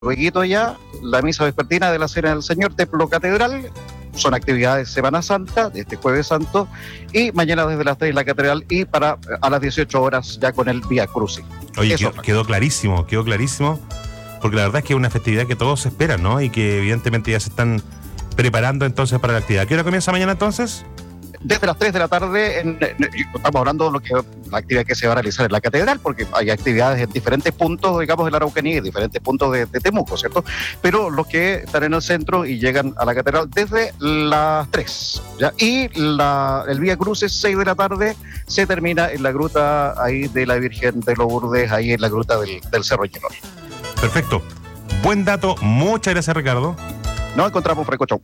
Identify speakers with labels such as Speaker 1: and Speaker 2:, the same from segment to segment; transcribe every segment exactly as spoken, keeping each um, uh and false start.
Speaker 1: Luego ya, la misa vespertina de la Cena del Señor, Templo Catedral, son actividades de Semana Santa, de este Jueves Santo, y mañana desde las tres la Catedral, y para a las dieciocho horas ya con el Vía Crucis.
Speaker 2: Oye, quedó, quedó clarísimo, quedó clarísimo, porque la verdad es que es una festividad que todos esperan, ¿no? Y que evidentemente ya se están preparando entonces para la actividad. ¿Qué hora comienza mañana entonces?
Speaker 1: Desde las tres de la tarde, en, en, estamos hablando de lo que, la actividad que se va a realizar en la Catedral, porque hay actividades en diferentes puntos, digamos, de la Araucanía, en diferentes puntos de, de Temuco, ¿cierto? Pero los que están en el centro y llegan a la Catedral desde las tres, ¿ya? Y la, el Vía Crucis, seis de la tarde, se termina en la gruta ahí de la Virgen de Lourdes, ahí en la gruta del, del Cerro Ñelol.
Speaker 2: Perfecto. Buen dato. Muchas gracias, Ricardo.
Speaker 1: Nos encontramos, Frecochón.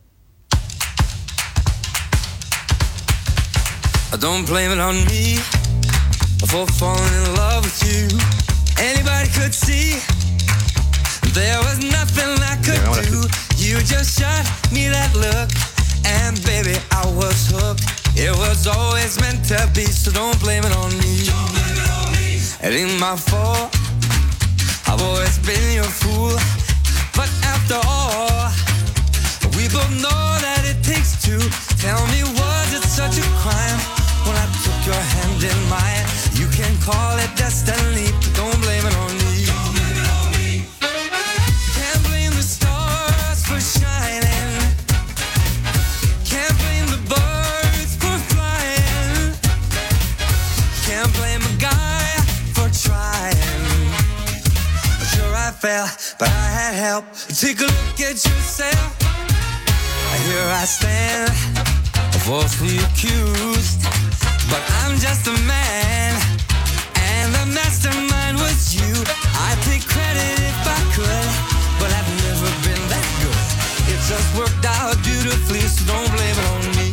Speaker 3: Don't blame it on me for falling in love with you. Anybody could see there was nothing I could do. You just shot me that look, and baby, I was hooked. It was always meant to be, so don't blame it on me. Don't blame it on me. It ain't my fault. I've always been your fool, but after all, we both know that it takes two. Tell me, was it such a crime when I took your hand in mine? You can call it destiny, but don't blame it on me. Don't blame it on me. Can't blame the stars for shining. Can't blame the birds for flying. Can't blame a guy for trying. Sure I fell, but I had help. Take a look at yourself. Here I stand, falsely accused, but I'm just a man, and the mastermind was you. I'd take credit if I could, but I've never been that good. It just worked out beautifully, so don't blame it on me.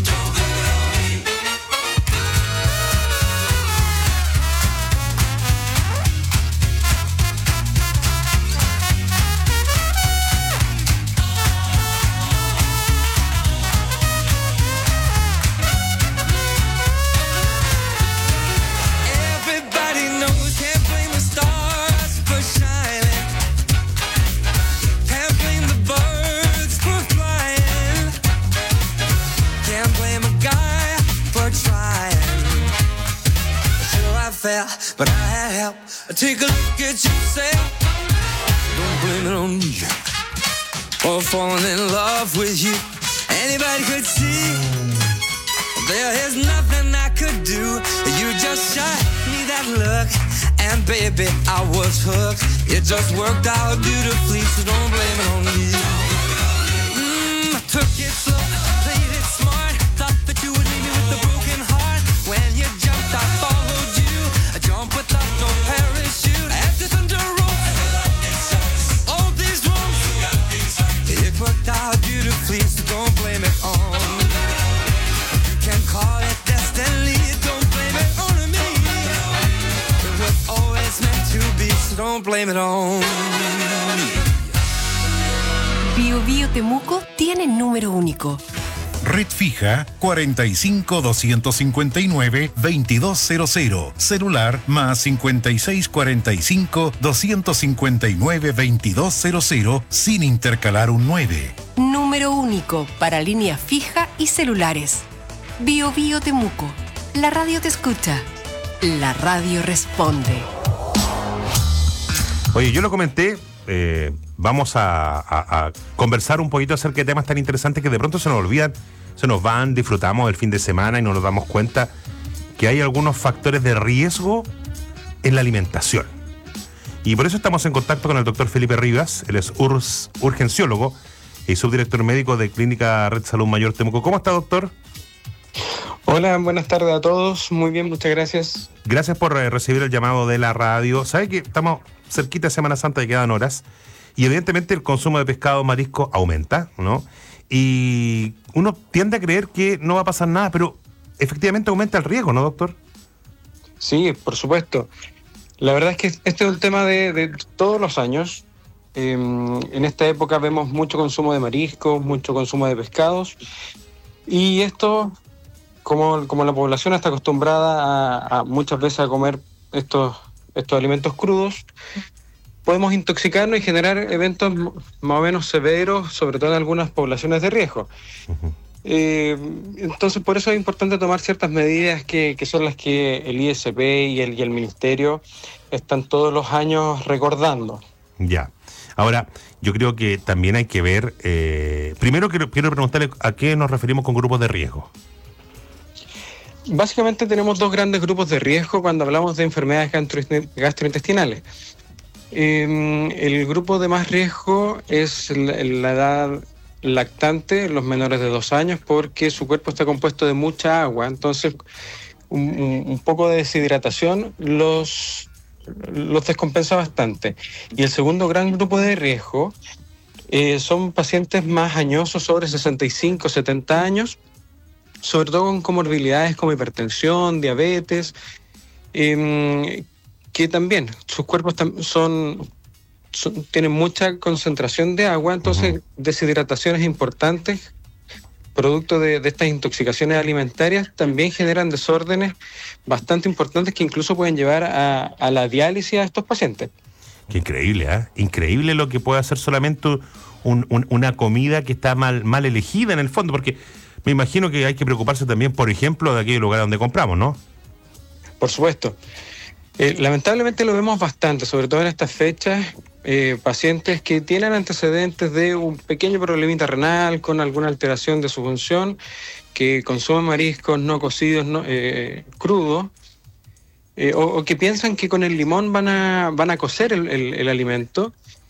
Speaker 3: But I had help. Take a look at yourself. Don't blame it on me for falling in love with you. Anybody could see there is nothing I could do. You just shot me that look, and baby, I was hooked. It just worked out beautifully, so don't blame it on me. Mm, I took it slow, played it smart. Thought that you would leave me with a broken heart. When you jumped, I followed you. Jump without no parachute. After thunder rolls, all these wrongs, it worked out beautifully, so don't blame it on me. You can call it destiny, don't blame it on me. It was always meant to be, so don't blame it on me.
Speaker 4: Bio Bio Temuco tiene número único.
Speaker 5: Red fija cuarenta y cinco, doscientos cincuenta y nueve, veintidós cero cero. Celular más cincuenta y seis, cuarenta y cinco, doscientos cincuenta y nueve, veintidós cero cero sin intercalar un nueve.
Speaker 4: Número único para línea fija y celulares. Bio Bio Temuco. La radio te escucha. La radio responde.
Speaker 2: Oye, yo lo comenté. Eh, vamos a, a, a conversar un poquito acerca de temas tan interesantes que de pronto se nos olvidan, se nos van, disfrutamos el fin de semana y no nos damos cuenta que hay algunos factores de riesgo en la alimentación. Y por eso estamos en contacto con el doctor Felipe Rivas. Él es urs, urgenciólogo y subdirector médico de Clínica Red Salud Mayor Temuco. ¿Cómo está, doctor?
Speaker 6: Hola, buenas tardes a todos. Muy bien, muchas gracias.
Speaker 2: Gracias por eh, recibir el llamado de la radio. ¿Sabe que estamos cerquita de Semana Santa y quedan horas? Y evidentemente el consumo de pescado, marisco aumenta, ¿no? Y uno tiende a creer que no va a pasar nada, pero efectivamente aumenta el riesgo, ¿no, doctor?
Speaker 6: Sí, por supuesto. La verdad es que este es un tema de, de todos los años. Eh, en esta época vemos mucho consumo de mariscos, mucho consumo de pescados. Y esto, como, como la población está acostumbrada a, a muchas veces a comer estos, estos alimentos crudos, podemos intoxicarnos y generar eventos más o menos severos, sobre todo en algunas poblaciones de riesgo. Uh-huh. Eh, entonces, por eso es importante tomar ciertas medidas que, que son las que el I S P y el, y el Ministerio están todos los años recordando.
Speaker 2: Ya. Ahora, yo creo que también hay que ver... Eh, primero quiero, quiero preguntarle a qué nos referimos con grupos de riesgo.
Speaker 6: Básicamente tenemos dos grandes grupos de riesgo cuando hablamos de enfermedades gastrointestinales. Eh, el grupo de más riesgo es la, la edad lactante, los menores de dos años, porque su cuerpo está compuesto de mucha agua. Entonces, un, un poco de deshidratación los, los descompensa bastante. Y el segundo gran grupo de riesgo eh, son pacientes más añosos, sobre sesenta y cinco, setenta años, sobre todo con comorbilidades como hipertensión, diabetes, eh, que también sus cuerpos tam- son, son tienen mucha concentración de agua, entonces uh-huh. deshidrataciones importantes, producto de, de estas intoxicaciones alimentarias, también generan desórdenes bastante importantes que incluso pueden llevar a, a la diálisis a estos pacientes.
Speaker 2: Qué increíble, ¿eh? Increíble lo que puede hacer solamente un, un, una comida que está mal, mal elegida en el fondo, porque me imagino que hay que preocuparse también, por ejemplo, de aquel lugar donde compramos, ¿no?
Speaker 6: Por supuesto. Eh, lamentablemente lo vemos bastante, sobre todo en estas fechas, eh, pacientes que tienen antecedentes de un pequeño problemita renal con alguna alteración de su función, que consumen mariscos no cocidos, no, eh, crudos, eh, o, o que piensan que con el limón van a, van a cocer el, el, el alimento,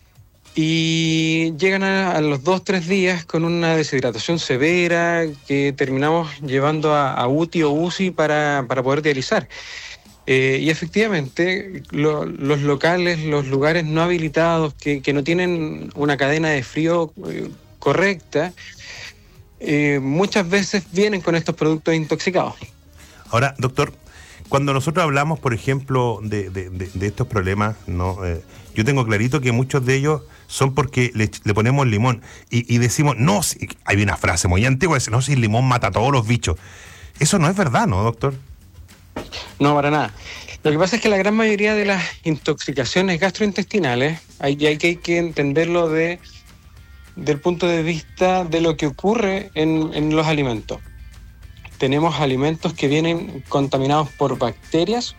Speaker 6: y llegan a, a los dos, tres días con una deshidratación severa que terminamos llevando a, a U T I o U C I para, para poder dializar. Eh, y efectivamente, lo, los locales, los lugares no habilitados que, que no tienen una cadena de frío eh, correcta, eh, muchas veces vienen con estos productos intoxicados.
Speaker 2: Ahora, doctor, cuando nosotros hablamos, por ejemplo, de, de, de, de estos problemas, ¿no? Eh, yo tengo clarito que muchos de ellos son porque le, le ponemos limón y, y decimos, no, si, hay una frase muy antigua, dice, no, si el limón mata a todos los bichos. Eso no es verdad, ¿no, doctor?
Speaker 6: No, para nada. Lo que pasa es que la gran mayoría de las intoxicaciones gastrointestinales, hay, hay, que, hay que entenderlo de, del punto de vista de lo que ocurre en, en los alimentos. Tenemos alimentos que vienen contaminados por bacterias,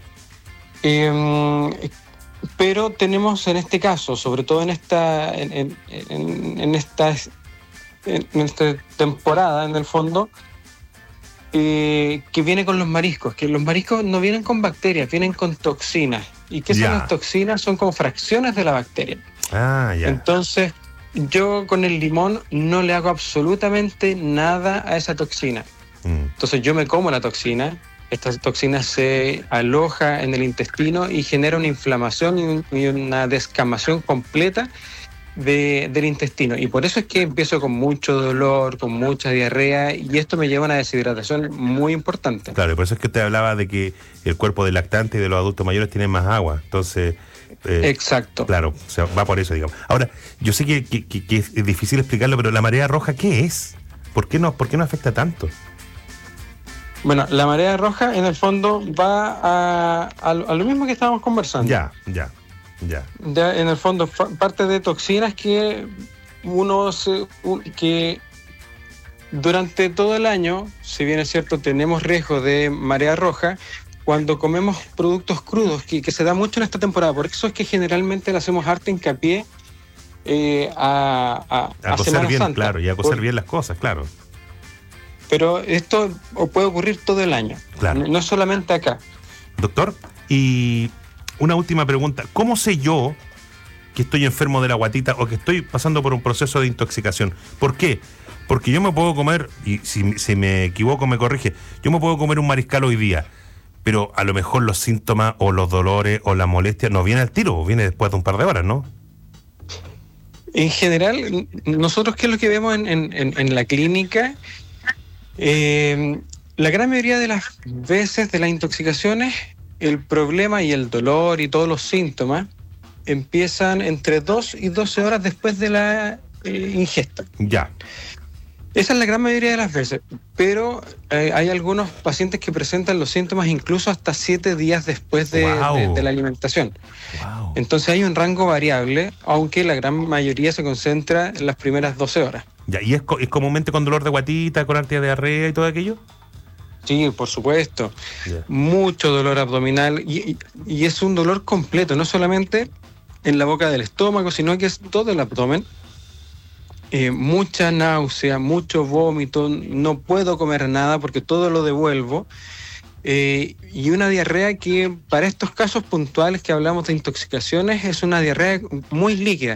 Speaker 6: eh, pero tenemos en este caso, sobre todo en esta, en, en, en, en esta, en esta temporada, en el fondo, Eh, que viene con los mariscos, que los mariscos no vienen con bacterias, vienen con toxinas. ¿Y qué son
Speaker 2: ya.
Speaker 6: las toxinas? Son como fracciones de la bacteria.
Speaker 2: Ah, ya.
Speaker 6: Entonces, yo con el limón no le hago absolutamente nada a esa toxina. Mm. Entonces yo me como la toxina, esta toxina se aloja en el intestino y genera una inflamación y una descamación completa De, del intestino, y por eso es que empiezo con mucho dolor, con mucha diarrea, y esto me lleva a una deshidratación muy importante.
Speaker 2: Claro, y por eso es que te hablaba de que el cuerpo del lactante y de los adultos mayores tienen más agua, entonces... Eh,
Speaker 6: Exacto.
Speaker 2: Claro, o sea, va por eso, digamos. Ahora, yo sé que, que, que es difícil explicarlo, pero la marea roja, ¿qué es? ¿Por qué no, por qué no afecta tanto?
Speaker 6: Bueno, la marea roja, en el fondo, va a, a, a lo mismo que estábamos conversando.
Speaker 2: Ya, ya. Ya.
Speaker 6: Ya, en el fondo, fa- parte de toxinas que uno se, un, que durante todo el año, si bien es cierto, tenemos riesgo de marea roja, cuando comemos productos crudos, que, que se da mucho en esta temporada. Por eso es que generalmente le hacemos harto hincapié eh, a, a,
Speaker 2: a,
Speaker 6: a
Speaker 2: cocer
Speaker 6: Semana
Speaker 2: bien,
Speaker 6: Santa.
Speaker 2: claro, y a cocer
Speaker 6: Por,
Speaker 2: bien las cosas, claro.
Speaker 6: Pero esto puede ocurrir todo el año,
Speaker 2: claro.
Speaker 6: no, no solamente acá.
Speaker 2: Doctor, y una última pregunta. ¿Cómo sé yo que estoy enfermo de la guatita o que estoy pasando por un proceso de intoxicación? ¿Por qué? Porque yo me puedo comer, y si, si me equivoco me corrige, yo me puedo comer un mariscal hoy día, pero a lo mejor los síntomas o los dolores o la molestia no viene al tiro, viene después de un par de horas, ¿no?
Speaker 6: En general, nosotros, ¿qué es lo que vemos en, en, en la clínica? Eh, la gran mayoría de las veces de las intoxicaciones, el problema y el dolor y todos los síntomas empiezan entre dos y doce horas después de la eh, ingesta.
Speaker 2: Ya.
Speaker 6: Esa es la gran mayoría de las veces, pero eh, hay algunos pacientes que presentan los síntomas incluso hasta siete días después de,
Speaker 2: Wow.
Speaker 6: de, de la alimentación.
Speaker 2: Wow.
Speaker 6: Entonces hay un rango variable, aunque la gran mayoría se concentra en las primeras doce horas.
Speaker 2: Ya, ¿y es, co- es comúnmente con dolor de guatita, con harta diarrea y todo aquello?
Speaker 6: Sí, por supuesto.
Speaker 2: Ya.
Speaker 6: Mucho dolor abdominal y, y, y es un dolor completo, no solamente en la boca del estómago, sino que es todo el abdomen. Eh, mucha náusea, mucho vómito, no puedo comer nada porque todo lo devuelvo. Eh, y una diarrea que para estos casos puntuales que hablamos de intoxicaciones es una diarrea muy líquida.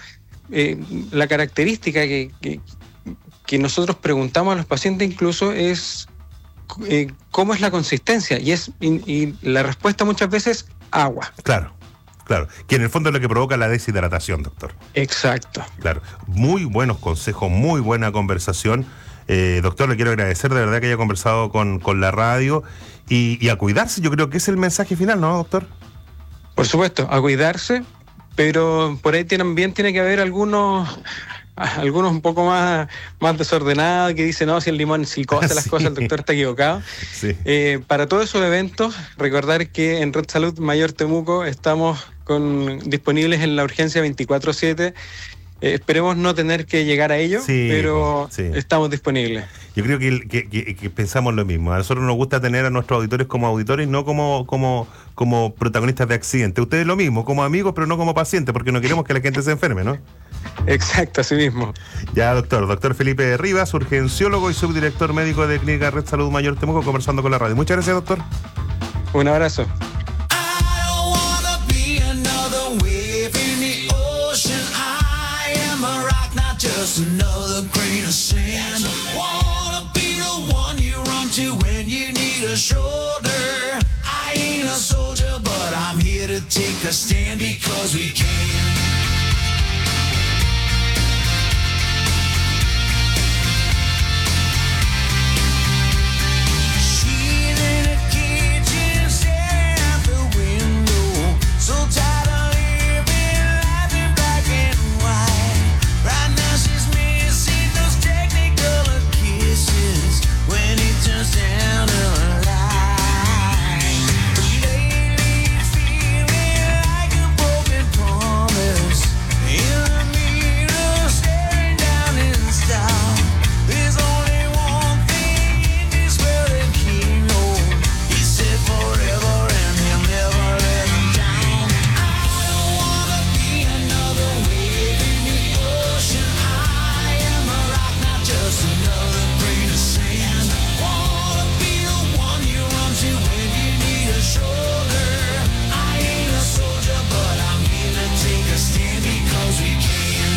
Speaker 6: Eh, la característica que, que, que nosotros preguntamos a los pacientes incluso es eh, cómo es la consistencia y, es, y, y la respuesta muchas veces agua.
Speaker 2: Claro, claro. Que en el fondo es lo que provoca la deshidratación, doctor.
Speaker 6: Exacto.
Speaker 2: Claro. Muy buenos consejos, muy buena conversación. Eh, doctor, le quiero agradecer de verdad que haya conversado con, con la radio y, y a cuidarse. Yo creo que es el mensaje final, ¿no, doctor?
Speaker 6: Por supuesto, a cuidarse, pero por ahí también tiene que haber algunos algunos un poco más, más desordenados que dicen, no, si el limón si hace las
Speaker 2: Sí.
Speaker 6: cosas, el doctor está equivocado.
Speaker 2: Sí.
Speaker 6: Eh, para todos esos eventos, recordar que en Red Salud Mayor Temuco estamos con, disponibles en la urgencia veinticuatro siete. Eh, esperemos no tener que llegar a ello,
Speaker 2: Sí,
Speaker 6: pero
Speaker 2: sí.
Speaker 6: estamos disponibles.
Speaker 2: Yo creo que, que, que- que pensamos lo mismo. A nosotros nos gusta tener a nuestros auditores como auditores, no como, como, como protagonistas de accidentes. Ustedes lo mismo, como amigos, pero no como pacientes, porque no queremos que la gente se enferme, ¿no?
Speaker 6: Exacto, así mismo.
Speaker 2: Ya, doctor. Doctor Felipe Rivas, urgenciólogo y subdirector médico de Clínica Red Salud Mayor Temuco, conversando con la radio. Muchas gracias, doctor.
Speaker 6: Un abrazo.
Speaker 3: I don't wanna be another wave in the ocean. I am a rock, not just another grain of sand. Wanna be the one you run to when you need a shoulder. I ain't a soldier, but I'm here to take a stand because we can. She's in a cage and staring out the window. So tired of living life in black and white. Right now she's missing those technicolor kisses when it turns down the light. Lately feeling like a broken promise. In the mirror staring down in style. There's only one thing in this world that can hold. He said forever and he'll never let him down. I don't wanna be another wave in the ocean. I am a rock, not just another grain of sand. Wanna be the one you run to when you need a shoulder. I ain't a soldier, but I'm here to take a stand because we can.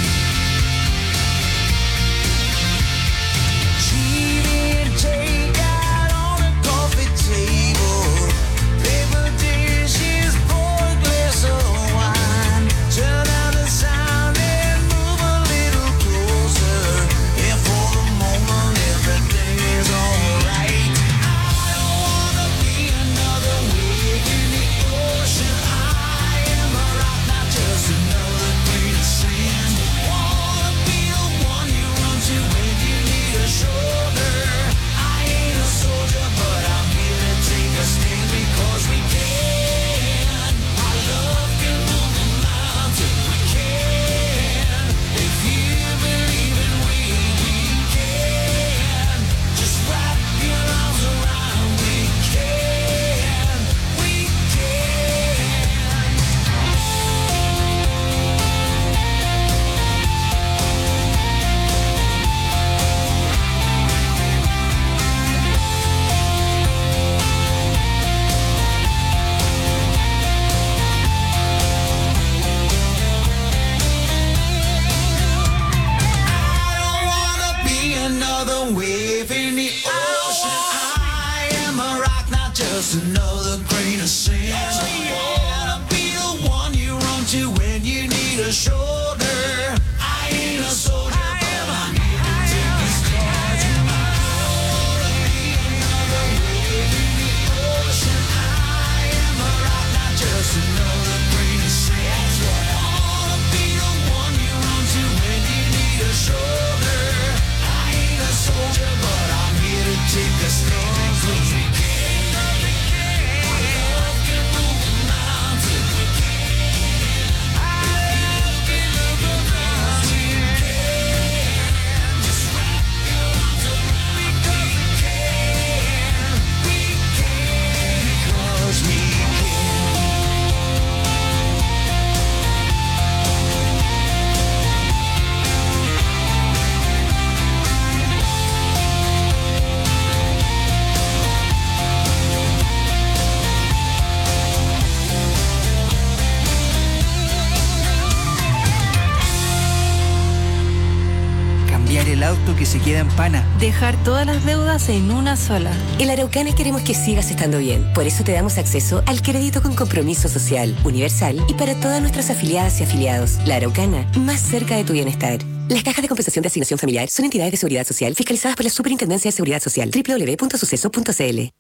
Speaker 3: Cheating takeout on a coffee table. Paper dishes, pour a glass of wine. Turn down the sound and move a little closer. And for the moment, everything is alright. I don't wanna be another wave in the ocean. I am a rock, not just another grain of sand. Wanna be the one you run to when you need a shoulder. I ain't a soldier, but I'm here to take a stand because we can. Our love can move a mountain. We can. If you believe in we, we can. Just wrap your arms around. We can. We can. I don't wanna be another wave in the ocean. I am a rock, not just another grain of sand. I wanna be the one you run to when you need a shoulder. I ain't a soldier, but I'm here to take a stand. I wanna be another wave in the ocean. I am a rock, not just another grain of sand. I wanna be the one you run to when you need a shoulder. I ain't a
Speaker 7: el auto que se queda en pana.
Speaker 8: Dejar todas las deudas en una sola.
Speaker 9: En la Araucana queremos que sigas estando bien. Por eso te damos acceso al crédito con compromiso social, universal y para todas nuestras afiliadas y afiliados. La Araucana, más cerca de tu bienestar. Las cajas de compensación de asignación familiar son entidades de seguridad social fiscalizadas por la Superintendencia de Seguridad Social. doble u doble u doble u punto suceso punto c l.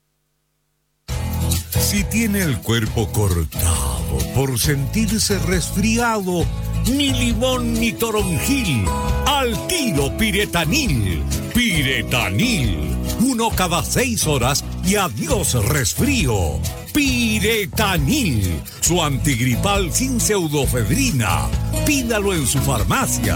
Speaker 5: Si tiene el cuerpo cortado por sentirse resfriado, ni limón ni toronjil, al tiro Piretanil. Piretanil, uno cada seis horas y adiós resfrío. Piretanil, su antigripal sin pseudofedrina. Pídalo en su farmacia.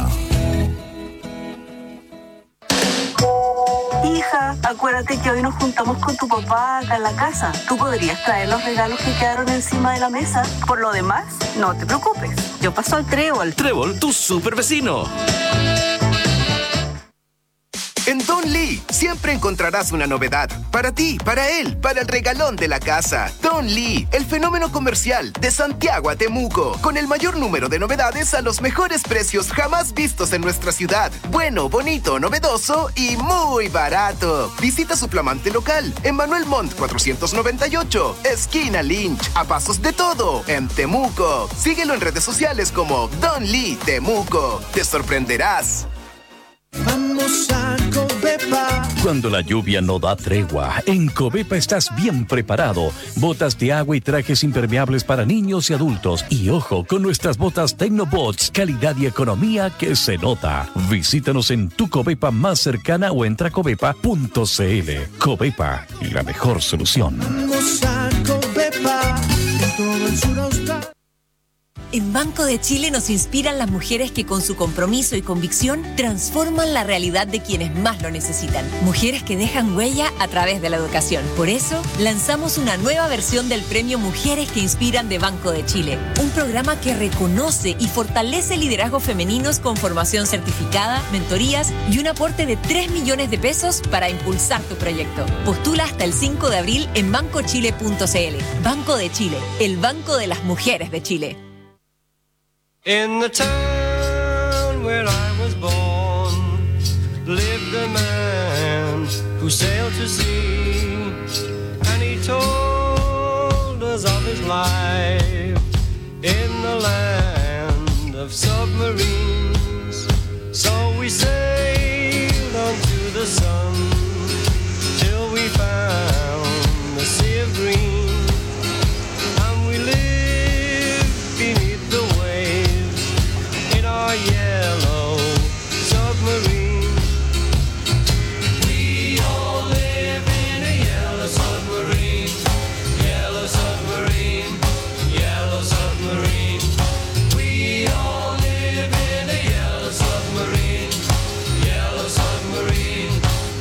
Speaker 8: Hija, acuérdate que hoy nos juntamos con tu papá acá en la casa. Tú podrías traer los regalos que quedaron encima de la mesa. Por lo demás, no te preocupes. Yo paso al Trébol.
Speaker 10: Trébol, tu super vecino. En Don Lee siempre encontrarás una novedad. Para ti, para él, para el regalón de la casa. Don Lee, el fenómeno comercial de Santiago a Temuco. Con el mayor número de novedades a los mejores precios jamás vistos en nuestra ciudad. Bueno, bonito, novedoso y muy barato. Visita su flamante local en Manuel Montt cuatrocientos noventa y ocho, esquina Lynch. A pasos de todo, en Temuco. Síguelo en redes sociales como Don Lee Temuco. Te sorprenderás.
Speaker 11: Vamos a Covepa. Cuando la lluvia no da tregua, en Covepa estás bien preparado. Botas de agua y trajes impermeables para niños y adultos. Y ojo, con nuestras botas Tecnobots, calidad y economía que se nota. Visítanos en tu Covepa más cercana o entra a covepa punto c l. Covepa, la mejor solución. Vamos a Covepa, en todo el sur austral.
Speaker 12: En Banco de Chile nos inspiran las mujeres que con su compromiso y convicción transforman la realidad de quienes más lo necesitan. Mujeres que dejan huella a través de la educación. Por eso, lanzamos una nueva versión del premio Mujeres que Inspiran de Banco de Chile. Un programa que reconoce y fortalece liderazgos femeninos con formación certificada, mentorías y un aporte de tres millones de pesos para impulsar tu proyecto. Postula hasta el cinco de abril en banco chile punto c l. Banco de Chile, el banco de las mujeres de Chile.
Speaker 3: In the town where I was born lived a man who sailed to sea, and he told us of his life in the land of submarines. So we sailed on to the sun till we found the sea of green, and we lived beneath the our yellow submarine. We all live in a yellow submarine, yellow submarine, yellow submarine. We all live in a yellow submarine, yellow submarine,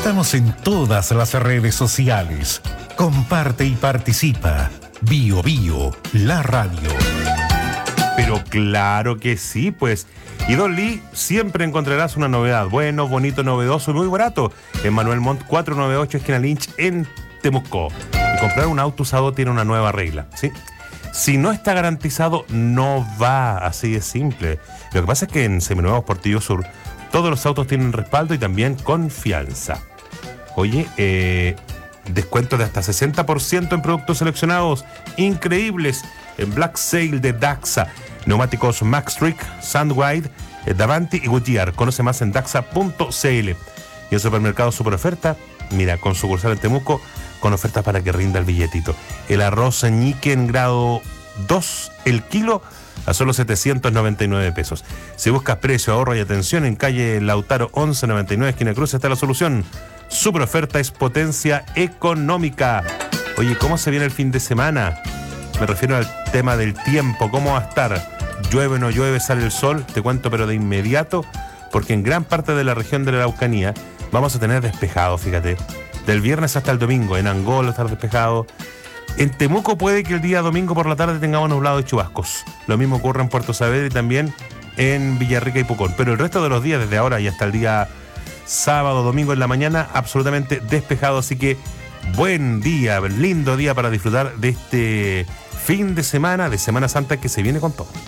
Speaker 5: Estamos en todas las redes sociales. Comparte y participa. Bio Bio, la radio.
Speaker 2: Pero claro que sí, pues. Y Don Lee, siempre encontrarás una novedad. Bueno, bonito, novedoso y muy barato. En Manuel Montt cuatrocientos noventa y ocho, esquina Lynch, en Temuco. Y comprar un auto usado tiene una nueva regla, ¿sí? Si no está garantizado, no va. Así de simple. Lo que pasa es que en Seminuevos Portillo Sur todos los autos tienen respaldo y también confianza. Oye, eh, descuento de hasta sesenta por ciento en productos seleccionados increíbles en Black Sale de Daxa. Neumáticos Maxtrick, Sandwide, Davanti y Goodyear. Conoce más en daxa punto c l. Y en Supermercado Super Oferta, mira, con sucursal en Temuco, con ofertas para que rinda el billetito. El arroz ñique en grado dos, el kilo, a solo setecientos noventa y nueve pesos. Si buscas precio, ahorro y atención, en calle Lautaro once noventa y nueve, esquina Cruz, está la solución. Super Oferta es potencia económica. Oye, ¿cómo se viene el fin de semana? Me refiero al tema del tiempo, ¿cómo va a estar? ¿Llueve o no llueve, sale el sol? Te cuento, pero de inmediato, porque en gran parte de la región de la Araucanía vamos a tener despejado, fíjate. Del viernes hasta el domingo, en Angola estar despejado. En Temuco puede que el día domingo por la tarde tengamos nublado y chubascos. Lo mismo ocurre en Puerto Saavedra y también en Villarrica y Pucón. Pero el resto de los días, desde ahora y hasta el día sábado, domingo en la mañana, absolutamente despejado. Así que buen día, lindo día para disfrutar de este fin de semana, de Semana Santa, que se viene con todo.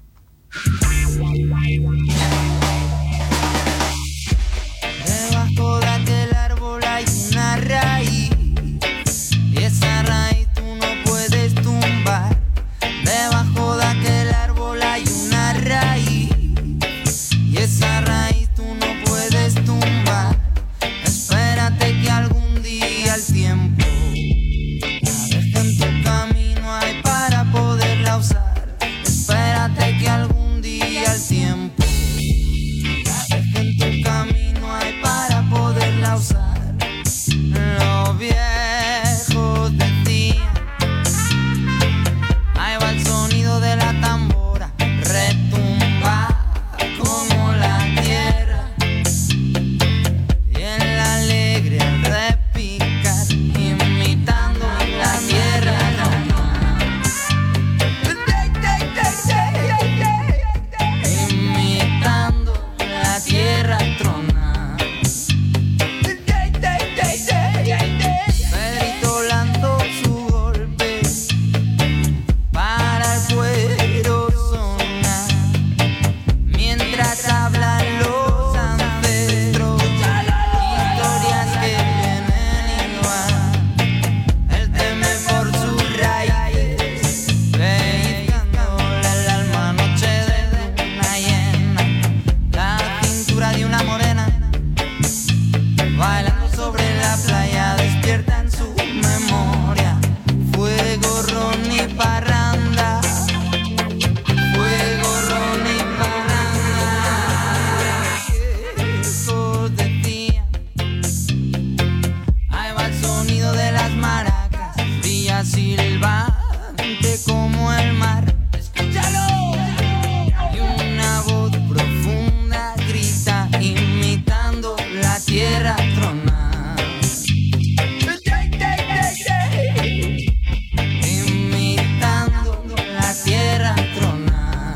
Speaker 3: Debajo de aquel árbol hay una raíz, y esa raíz tú no puedes tumbar. Debajo de aquel árbol hay una raíz, y esa raíz tú no puedes tumbar. Espérate que algún día el tiempo la deje en tu camino hay para poderla usar. Espérate que algún día el tiempo la deje en tu camino hay para poderla usar. Los viejos decían, ahí va el sonido de la tambora, retumba como la tierra, y el alegre repicar, imitando la tierra. Imitando la tierra tronar. Pedrito lanzó su golpe para el cuero sonar, mientras hablan los ancestros, historias que vienen y van. Él teme por sus raíces, dedicándole el alma noche de luna llena, la cintura de una morena, bailando sobre la playa, despierta en su memoria. Fuego, ron y parranda, fuego, ron y parranda. Viejos decían, ahí va el sonido de las maracas, brilla silbante como el mar. Escúchalo. Y una voz profunda grita, imitando la tierra tronar. Imitando la tierra tronar.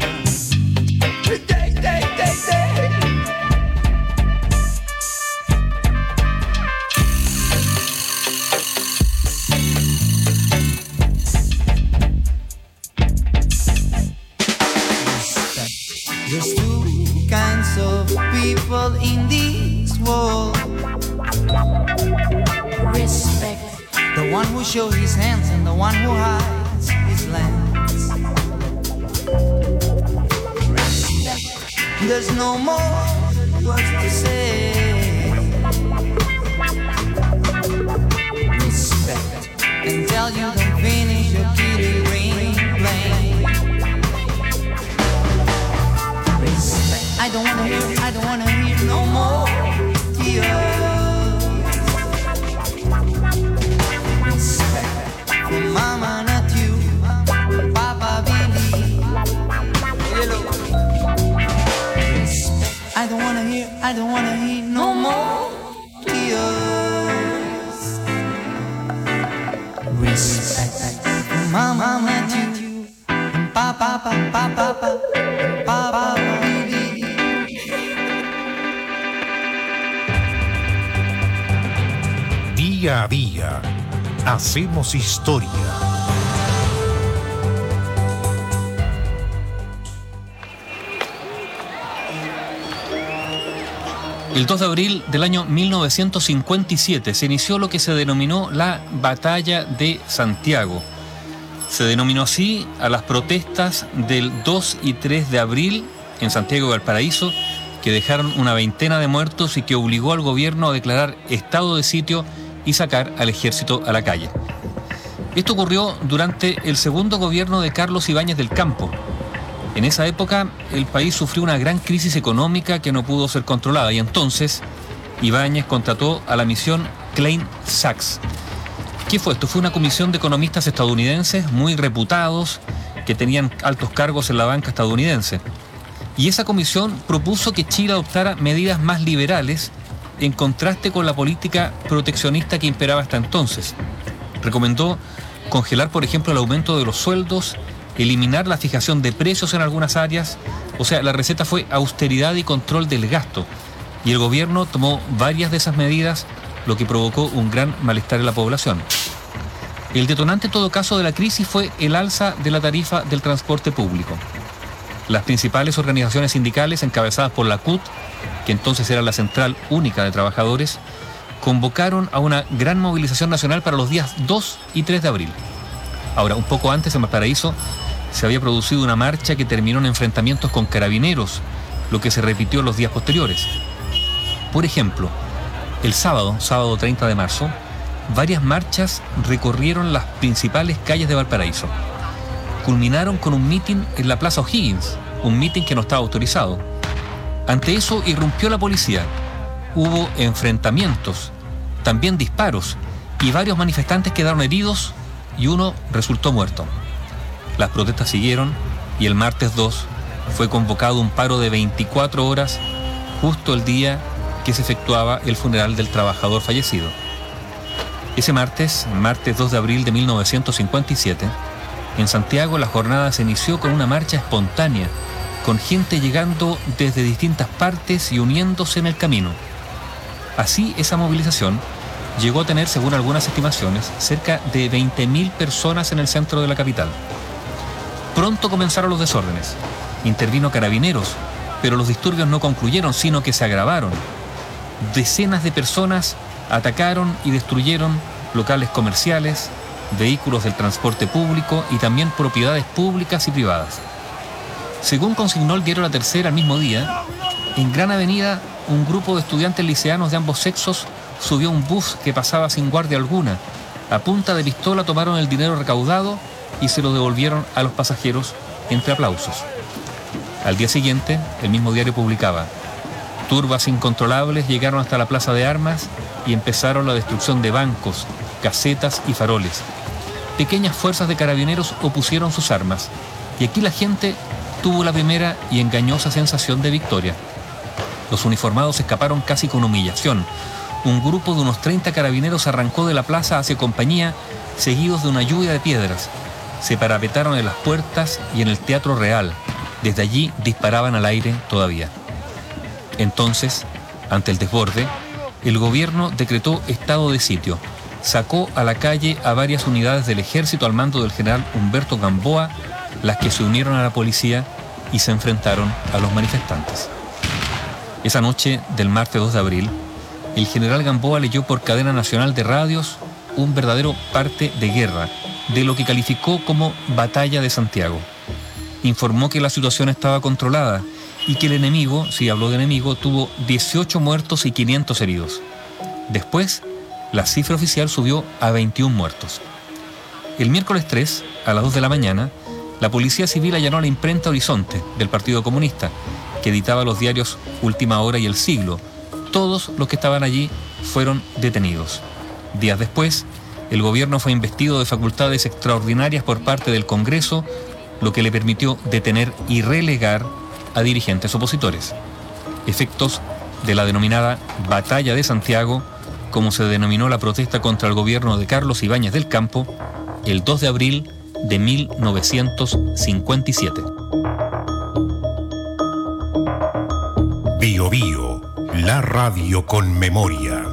Speaker 3: There's two kinds of people in this world. Respect the one who shows his hands and the one who hides his lands. Respect. There's no more words to say. Respect until you can finish your kitty ring playing. Respect. I don't wanna hear, I don't wanna hear no more tears. Respect for Mama, not you, Papa Billy. Hello. Respect. I don't wanna hear, I don't wanna hear no more tears. yours. Respect. Mama met you. Pa pa pa pa pa pa pa pa.
Speaker 5: Día a día, hacemos historia.
Speaker 7: El dos de abril del año mil novecientos cincuenta y siete se inició lo que se denominó la Batalla de Santiago. Se denominó así a las protestas del dos y tres de abril en Santiago y Valparaíso, que dejaron una veintena de muertos y que obligó al gobierno a declarar estado de sitio y sacar al ejército a la calle. Esto ocurrió durante el segundo gobierno de Carlos Ibáñez del Campo. En esa época el país sufrió una gran crisis económica que no pudo ser controlada y entonces Ibáñez contrató a la misión Klein Sachs. ¿Qué fue esto? Fue una comisión de economistas estadounidenses muy reputados que tenían altos cargos en la banca estadounidense. Y esa comisión propuso que Chile adoptara medidas más liberales en contraste con la política proteccionista que imperaba hasta entonces. Recomendó congelar, por ejemplo, el aumento de los sueldos, eliminar la fijación de precios en algunas áreas. O sea, la receta fue austeridad y control del gasto. Y el gobierno tomó varias de esas medidas, lo que provocó un gran malestar en la población. El detonante en todo caso de la crisis fue el alza de la tarifa del transporte público. Las principales organizaciones sindicales, encabezadas por la C U T, que entonces era la Central Única de Trabajadores, convocaron a una gran movilización nacional para los días dos y tres de abril. Ahora, un poco antes en Valparaíso se había producido una marcha que terminó en enfrentamientos con carabineros, lo que se repitió en los días posteriores. Por ejemplo, el sábado, sábado treinta de marzo, varias marchas recorrieron las principales calles de Valparaíso. Culminaron con un mitin en la Plaza O'Higgins, un mitin que no estaba autorizado. Ante eso irrumpió la policía. Hubo enfrentamientos, también disparos, y varios manifestantes quedaron heridos y uno resultó muerto. Las protestas siguieron y el martes dos fue convocado un paro de veinticuatro horas, justo el día que se efectuaba el funeral del trabajador fallecido. Ese martes, martes dos de abril de mil novecientos cincuenta y siete, en Santiago la jornada se inició con una marcha espontánea, con gente llegando desde distintas partes y uniéndose en el camino. Así, esa movilización llegó a tener, según algunas estimaciones, cerca de veinte mil personas en el centro de la capital. Pronto comenzaron los desórdenes. Intervino Carabineros, pero los disturbios no concluyeron, sino que se agravaron. Decenas de personas atacaron y destruyeron locales comerciales, vehículos del transporte público y también propiedades públicas y privadas. Según consignó el diario La Tercera el mismo día, en Gran Avenida un grupo de estudiantes liceanos de ambos sexos subió a un bus que pasaba sin guardia alguna. A punta de pistola tomaron el dinero recaudado y se lo devolvieron a los pasajeros entre aplausos. Al día siguiente, el mismo diario publicaba: turbas incontrolables llegaron hasta la Plaza de Armas y empezaron la destrucción de bancos, casetas y faroles. Pequeñas fuerzas de carabineros opusieron sus armas y aquí la gente tuvo la primera y engañosa sensación de victoria. Los uniformados escaparon casi con humillación. Un grupo de unos treinta carabineros arrancó de la plaza hacia Compañía, seguidos de una lluvia de piedras. Se parapetaron en las puertas y en el Teatro Real. Desde allí disparaban al aire todavía. Entonces, ante el desborde, el gobierno decretó estado de sitio. Sacó a la calle a varias unidades del ejército al mando del general Humberto Gamboa, las que se unieron a la policía y se enfrentaron a los manifestantes. Esa noche del martes dos de abril, el general Gamboa leyó por cadena nacional de radios un verdadero parte de guerra, de lo que calificó como Batalla de Santiago. Informó que la situación estaba controlada y que el enemigo, si habló de enemigo, tuvo dieciocho muertos y quinientos heridos. Después, la cifra oficial subió a veintiún muertos. El miércoles tres, a las dos de la mañana, la Policía Civil allanó la imprenta Horizonte del Partido Comunista, que editaba los diarios Última Hora y El Siglo. Todos los que estaban allí fueron detenidos. Días después, el gobierno fue investido de facultades extraordinarias por parte del Congreso, lo que le permitió detener y relegar a dirigentes opositores. Efectos de la denominada Batalla de Santiago, como se denominó la protesta contra el gobierno de Carlos Ibáñez del Campo, el dos de abril de mil novecientos cincuenta y siete.
Speaker 5: Bio Bio, la radio con memoria.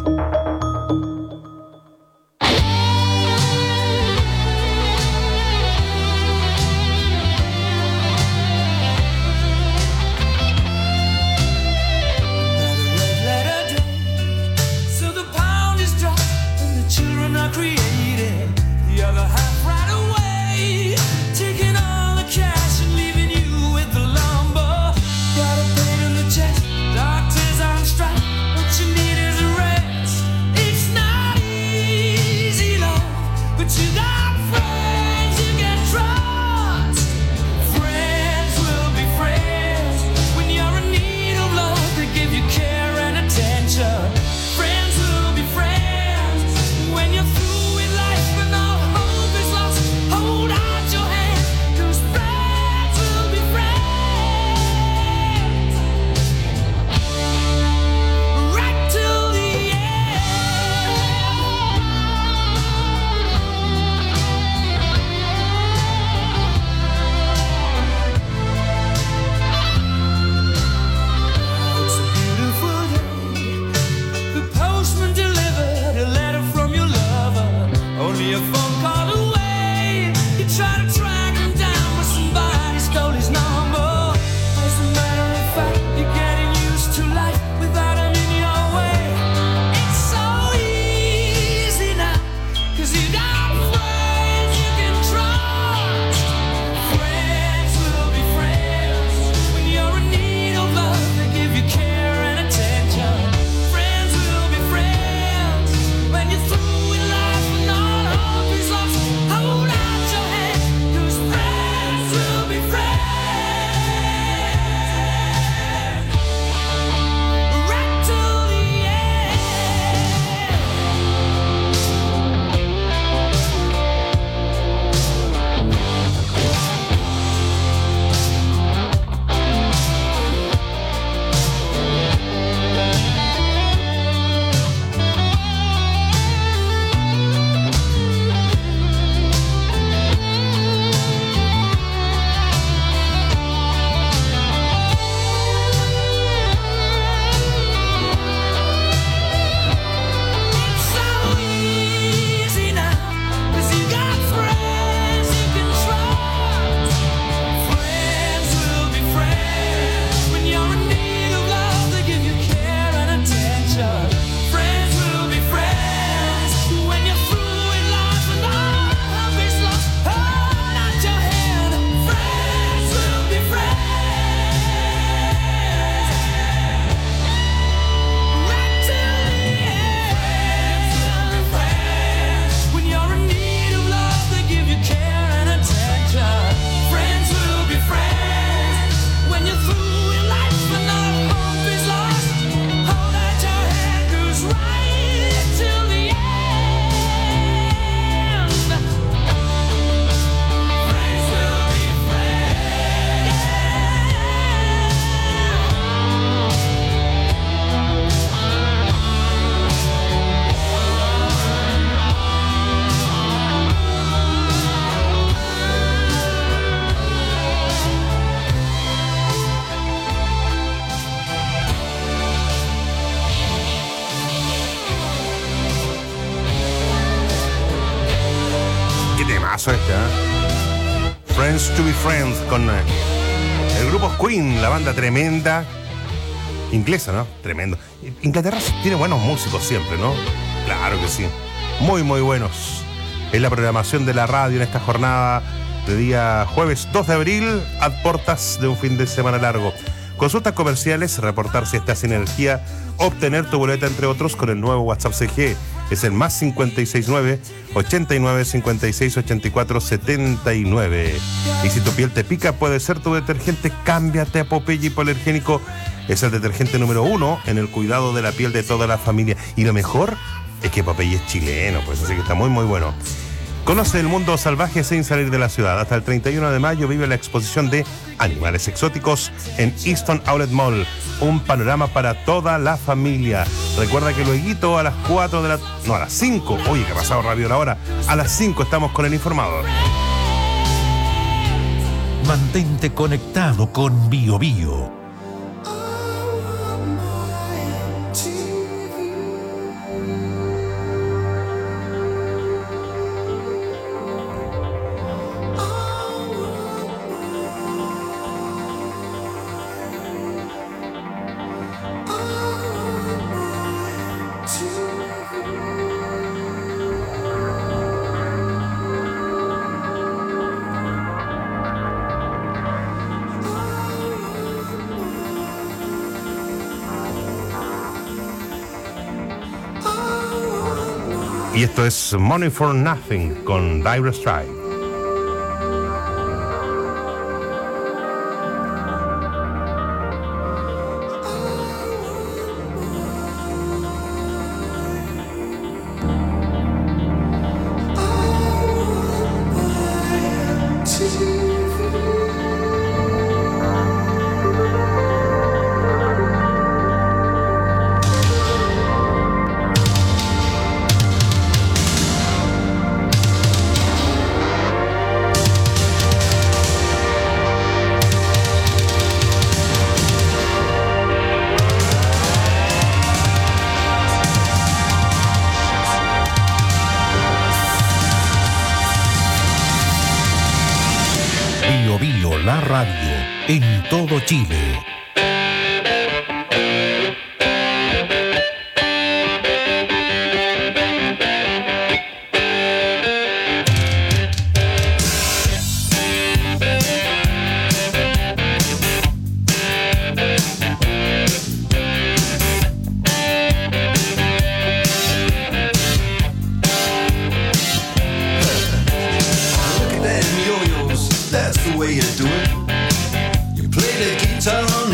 Speaker 2: Este, ¿eh? Friends to be Friends con eh, el grupo Queen, la banda tremenda inglesa, ¿no? Tremendo. Inglaterra tiene buenos músicos siempre, ¿no? Claro que sí. Muy, muy buenos. Es la programación de la radio en esta jornada de día jueves dos de abril, a puertas de un fin de semana largo. Consultas comerciales, reportar si estás sin energía, obtener tu boleta, entre otros, con el nuevo WhatsApp C G. Es el más cincuenta y seis nueve, ochenta y nueve, cincuenta y seis, ochenta y cuatro, setenta y nueve. Y si tu piel te pica, puede ser tu detergente. Cámbiate a Popeye Hipoalergénico. Es el detergente número uno en el cuidado de la piel de toda la familia. Y lo mejor es que Popeye es chileno, pues así que está muy, muy bueno. Conoce el mundo salvaje sin salir de la ciudad. Hasta el treinta y uno de mayo vive la exposición de animales exóticos en Easton Outlet Mall. Un panorama para toda la familia. Recuerda que luego a las cuatro de la... No, a las cinco. Oye, que ha pasado rápido la hora. A las cinco estamos con el informador.
Speaker 5: Mantente conectado con Bio Bio.
Speaker 2: Y esto es Money for Nothing con Dire Straits. La radio en todo Chile.
Speaker 3: That's the way you do it. You play the guitar on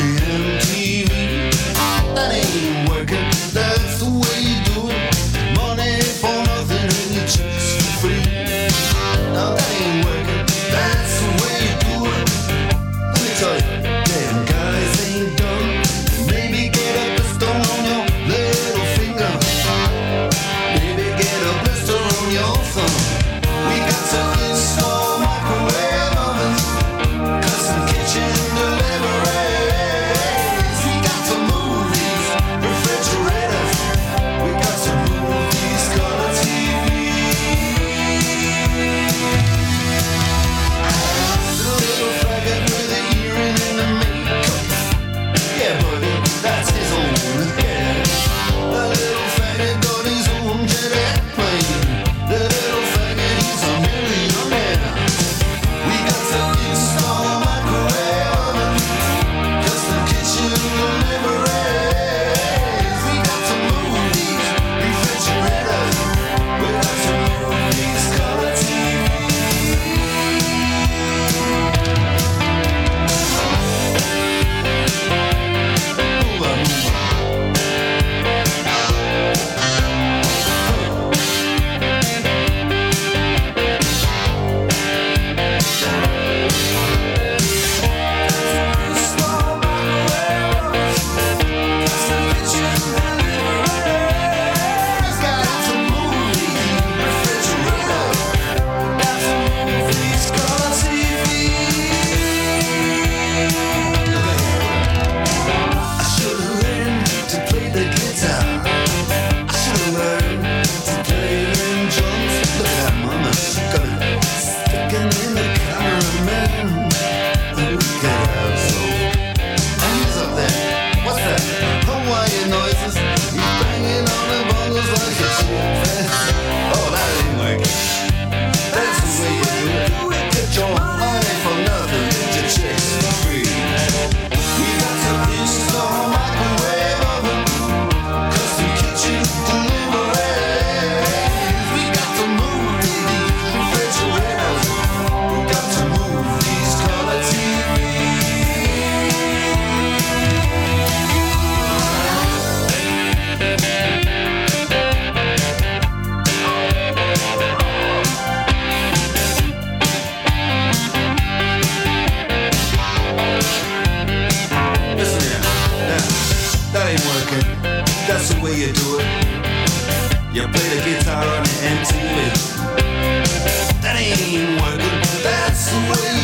Speaker 3: ain't working. That's the way you do it. You play the guitar on the M T V. That ain't working. That's the way